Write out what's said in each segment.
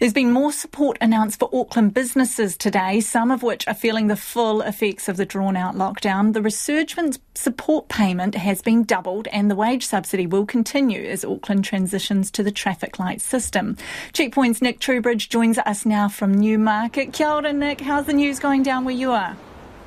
There's been more support announced for Auckland businesses today, some of which are feeling the full effects of the drawn-out lockdown. The resurgence support payment has been doubled and the wage subsidy will continue as Auckland transitions to the traffic light system. Checkpoint's Nick Trubridge joins us now from Newmarket. Kia ora, Nick. How's the news going down where you are?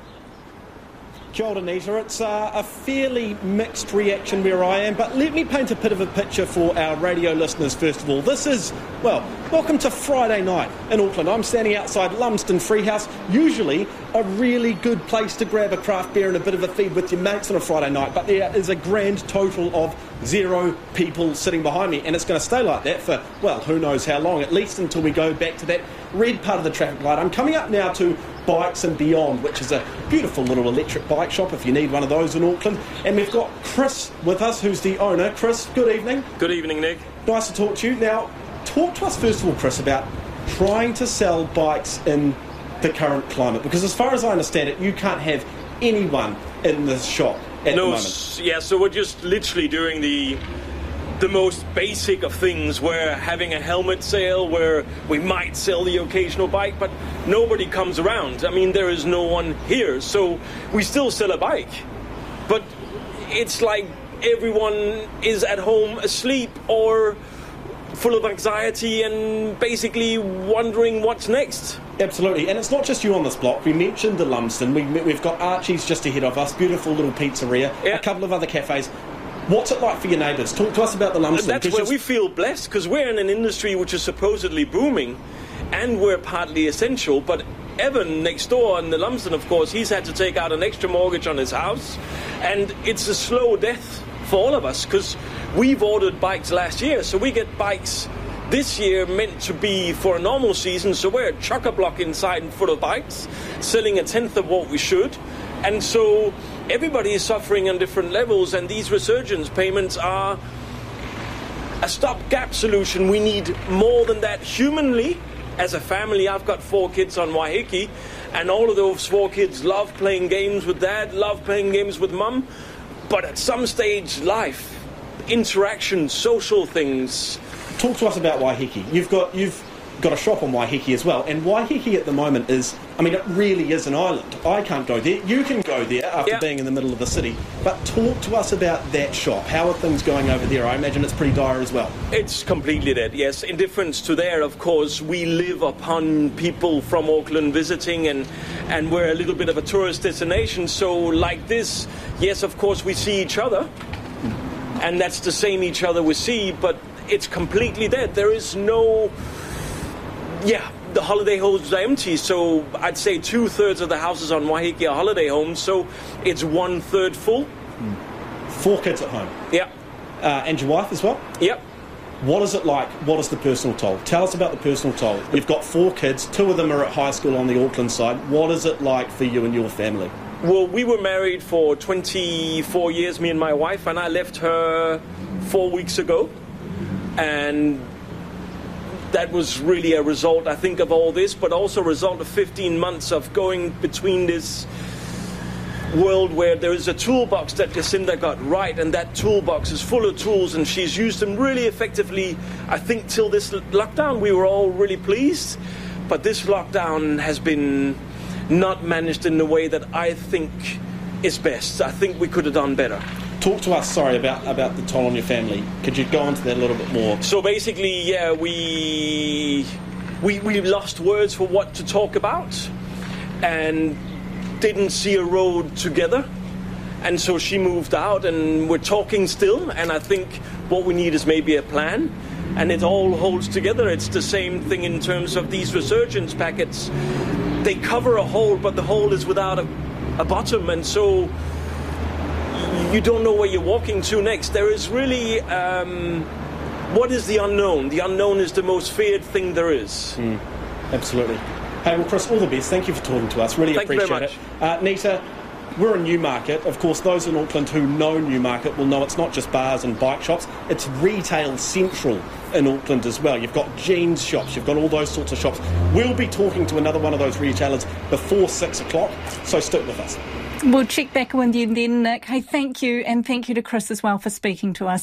Kia ora, Nita. It's a fairly mixed reaction where I am, but let me paint a bit of a picture for our radio listeners first of all. This is, well, welcome to Friday night in Auckland. I'm standing outside Lumsden Freehouse, usually a really good place to grab a craft beer and a bit of a feed with your mates on a Friday night, but there is a grand total of 0 people sitting behind me, and it's going to stay like that for, well, who knows how long, at least until we go back to that red part of the traffic light. I'm coming up now to Bikes and Beyond, which is a beautiful little electric bike shop if you need one of those in Auckland. And we've got Chris with us, who's the owner. Chris, good evening. Good evening, Nick. Nice to talk to you. Now, talk to us first of all, Chris, about trying to sell bikes in the current climate, because as far as I understand it, you can't have anyone in this shop at the moment. Yeah, so we're just literally doing the most basic of things. We're having a helmet sale where we might sell the occasional bike, but nobody comes around. I mean, there is no one here, so we still sell a bike. But it's like everyone is at home asleep or full of anxiety and basically wondering what's next. Absolutely, and it's not just you on this block. We mentioned the Lumsden. We've got Archie's just ahead of us, beautiful little pizzeria, a couple of other cafes. What's it like for your neighbours? Talk to us about the Lumsden. That's where we feel blessed, because we're in an industry which is supposedly booming, and we're partly essential. But Evan next door in the Lumsden, of course, he's had to take out an extra mortgage on his house, and it's a slow death for all of us, because we've ordered bikes last year, so we get bikes this year meant to be for a normal season, so we're chock-a-block inside and full of bikes, selling a tenth of what we should. And so everybody is suffering on different levels, and these resurgence payments are a stopgap solution. We need more than that humanly. As a family, I've got 4 kids on Waiheke, and all of those 4 kids love playing games with dad, love playing games with mum. But at some stage, life, interaction, social things. Talk to us about Waiheke. You've got a shop on Waiheke as well, and Waiheke at the moment is, I mean, it really is an island. I can't go there. You can go there after being in the middle of the city. But talk to us about that shop. How are things going over there? I imagine it's pretty dire as well. It's completely dead, yes. In difference to there, of course, we live upon people from Auckland visiting, and we're a little bit of a tourist destination. So like this, yes, of course, we see each other, and that's the same each other we see, but it's completely dead. There is no... Yeah, the holiday homes are empty, so I'd say 2/3 of the houses on Waiheke are holiday homes, so it's 1/3 full. 4 kids at home? Yeah. And your wife as well? Yep. What is it like? What is the personal toll? Tell us about the personal toll. You've got 4 kids, 2 of them are at high school on the Auckland side. What is it like for you and your family? Well, we were married for 24 years, me and my wife, and I left her 4 weeks ago. And that was really a result, I think, of all this, but also a result of 15 months of going between this world where there is a toolbox that Jacinda got right, and that toolbox is full of tools, and she's used them really effectively. I think till this lockdown we were all really pleased, but this lockdown has been not managed in the way that I think is best. I think we could have done better. Talk to us, about the toll on your family. Could you go into that a little bit more? So basically, yeah, we lost words for what to talk about and didn't see a road together. And so she moved out, and we're talking still, and I think what we need is maybe a plan, and it all holds together. It's the same thing in terms of these resurgence packets. They cover a hole, but the hole is without a bottom, and so you don't know where you're walking to next. There is really, what is the unknown? The unknown is the most feared thing there is. Absolutely. Hey, well, Chris, all the best. Thank you for talking to us. Really Thank appreciate it. Nita, we're in Newmarket. Of course, those in Auckland who know Newmarket will know it's not just bars and bike shops. It's retail central in Auckland as well. You've got jeans shops. You've got all those sorts of shops. We'll be talking to another one of those retailers before 6 o'clock, so stick with us. We'll check back with you then, Nick. Hey, thank you, and thank you to Chris as well for speaking to us.